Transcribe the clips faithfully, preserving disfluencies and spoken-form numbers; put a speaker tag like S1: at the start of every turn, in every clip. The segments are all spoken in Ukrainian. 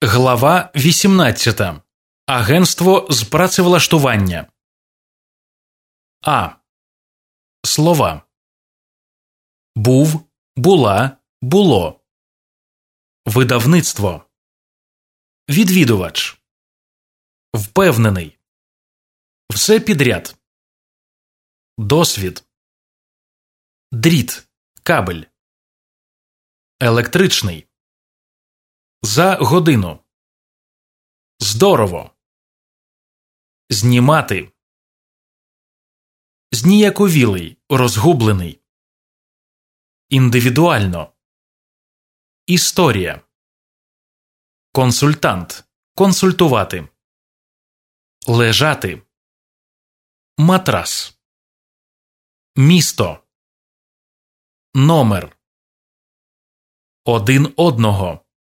S1: Глава вісімнадцята. Агентство з працевлаштування. А. Слова. Був, була, було. Видавництво. Відвідувач. Впевнений. Все підряд. Досвід. Дріт, кабель. Електричний. За годину. Здорово. Знімати. Зніяковілий, розгублений. Індивідуально. Історія. Консультант. Консультувати. Лежати. Матрас. Місто. Номер. Один одного.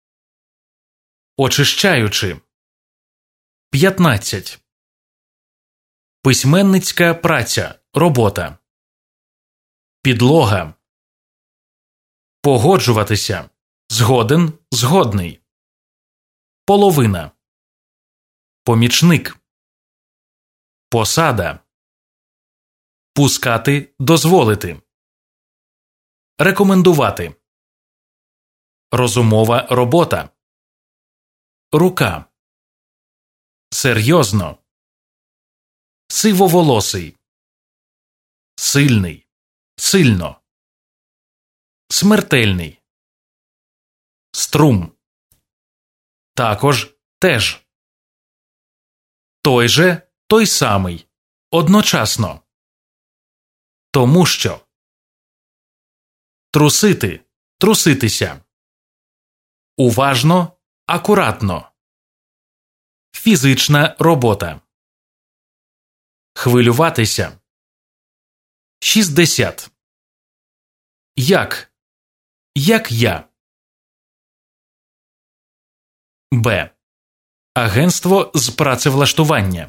S1: Очищаючи. п'ятнадцять. Письменницька праця. Робота. Підлога. Погоджуватися. Згоден, згодний. Половина. Помічник. Посада. Пускати, дозволити. Рекомендувати. Розумова робота. Рука. Серйозно. Сивоволосий. Сильний. Сильно. Смертельний. Струм. Також, теж. Той же, той самий. Одночасно. Тому що. Трусити. Труситися. Уважно. Акуратно. Фізична робота. Хвилюватися. шістдесят. Як? Як я. Б. Агентство з працевлаштування.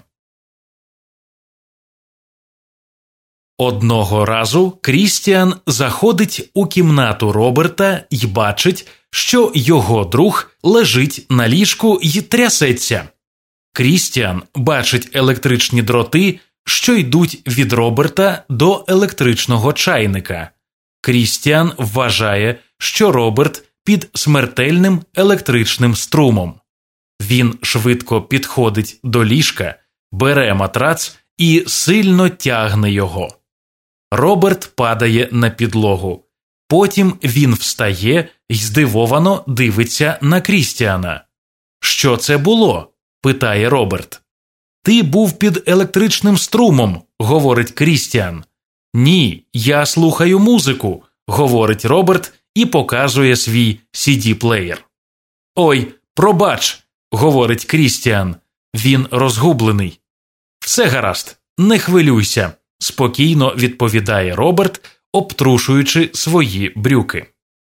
S1: Одного разу Крістіан заходить у кімнату Роберта й бачить, що його друг лежить на ліжку й трясеться. Крістіан бачить електричні дроти, що йдуть від Роберта до електричного чайника. Крістіан вважає, що Роберт під смертельним електричним струмом. Він швидко підходить до ліжка, бере матрац і сильно тягне його. Роберт падає на підлогу. Потім він встає й здивовано дивиться на Крістіана. «Що це було?» – питає Роберт. «Ти був під електричним струмом», – говорить Крістіан. «Ні, я слухаю музику», – говорить Роберт і показує свій сі ді-плеєр. «Ой, пробач», – говорить Крістіан. Він розгублений. «Все гаразд, не хвилюйся», – спокійно відповідає Роберт, обтрушуючи свої брюки.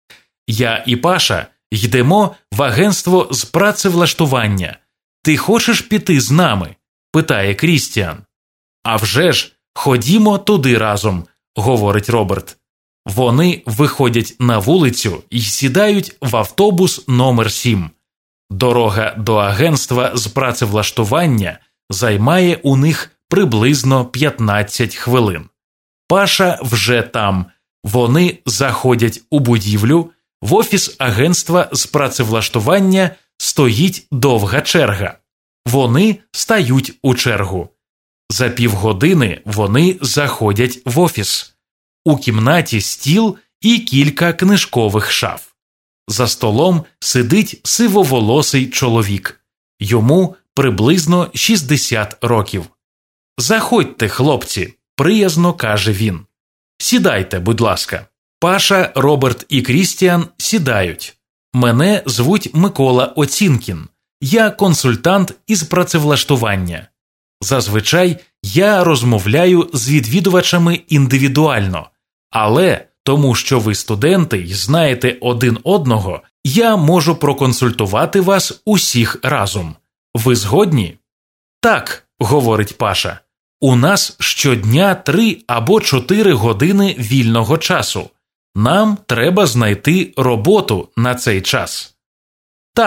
S1: «Я і Паша йдемо в агентство з працевлаштування. Ти хочеш піти з нами?» – питає Крістіан. «А вже ж, ходімо туди разом», – говорить Роберт. Вони виходять на вулицю і сідають в автобус номер сім. Дорога до агентства з працевлаштування займає у них приблизно п'ятнадцять хвилин. Паша вже там. Вони заходять у будівлю. В офіс агентства з працевлаштування стоїть довга черга. Вони стають у чергу. За півгодини вони заходять в офіс. У кімнаті стіл і кілька книжкових шаф. За столом сидить сивоволосий чоловік. Йому приблизно шістдесят років. «Заходьте, хлопці», – приязно каже він. «Сідайте, будь ласка». Паша, Роберт і Крістіан сідають. «Мене звуть Микола Оцінкін. Я консультант із працевлаштування. Зазвичай я розмовляю з відвідувачами індивідуально, але тому що ви студенти й знаєте один одного, я можу проконсультувати вас усіх разом. Ви згодні?» «Так», – говорить Паша. «У нас щодня три або чотири години вільного часу. Нам треба знайти роботу на цей час». «Так,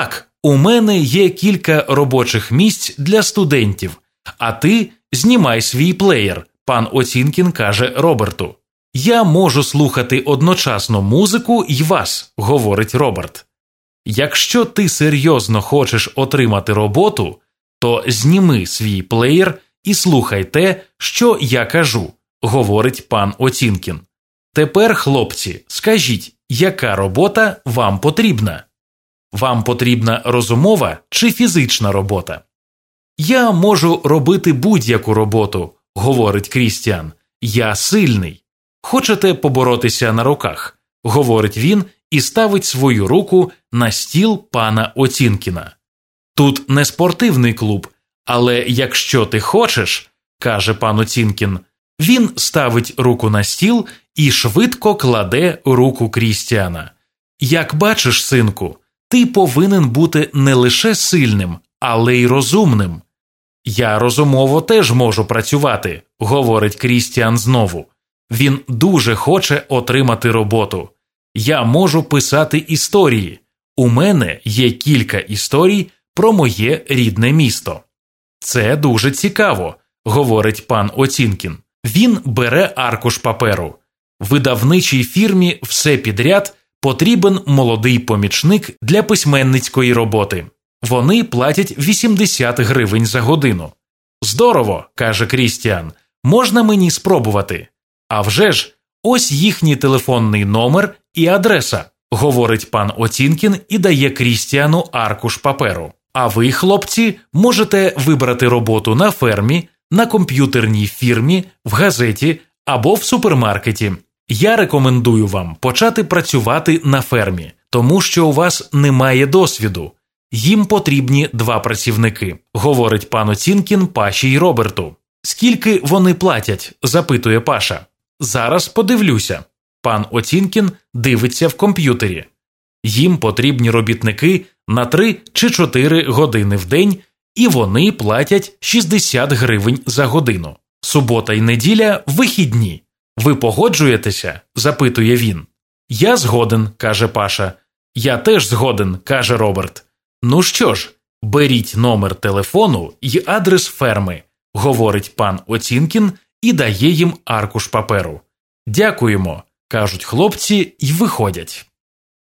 S1: У мене є кілька робочих місць для студентів, а ти знімай свій плеєр, пан Оцінкін каже Роберту. Я можу слухати одночасно музику й вас, говорить Роберт. Якщо ти серйозно хочеш отримати роботу, то зніми свій плеєр і слухай те, що я кажу, говорить пан Оцінкін. Тепер, хлопці, скажіть, яка робота вам потрібна? Вам потрібна розумова чи фізична робота? Я можу робити будь-яку роботу, говорить Крістіан. Я сильний. Хочете поборотися на руках? Говорить він і ставить свою руку на стіл пана Оцінкіна. Тут не спортивний клуб, але якщо ти хочеш, каже пан Оцінкін, він ставить руку на стіл і швидко кладе руку Крістіана. Як бачиш, синку, ти повинен бути не лише сильним, але й розумним. Я розумово теж можу працювати, говорить Крістіан знову. Він дуже хоче отримати роботу. Я можу писати історії. У мене є кілька історій про моє рідне місто. Це дуже цікаво, говорить пан Оцінкін. Він бере аркуш паперу. Видавничій фірмі «Все підряд» потрібен молодий помічник для письменницької роботи. Вони платять вісімдесят гривень за годину. Здорово, каже Крістіан, можна мені спробувати? А вже ж, ось їхній телефонний номер і адреса, говорить пан Оцінкін і дає Крістіану аркуш паперу. А ви, хлопці, можете вибрати роботу на фермі, на комп'ютерній фірмі, в газеті або в супермаркеті. Я рекомендую вам почати працювати на фермі, тому що у вас немає досвіду. Їм потрібні два працівники, говорить пан Оцінкін Паші й Роберту. Скільки вони платять, запитує Паша. Зараз подивлюся. Пан Оцінкін дивиться в комп'ютері. Їм потрібні робітники на три чи чотири години в день, і вони платять шістдесят гривень за годину. Субота й неділя – вихідні. Ви погоджуєтеся? Запитує він. Я згоден, каже Паша. Я теж згоден, каже Роберт. Ну що ж, беріть номер телефону й адрес ферми, говорить пан Оцінкін і дає їм аркуш паперу. Дякуємо, кажуть хлопці й виходять.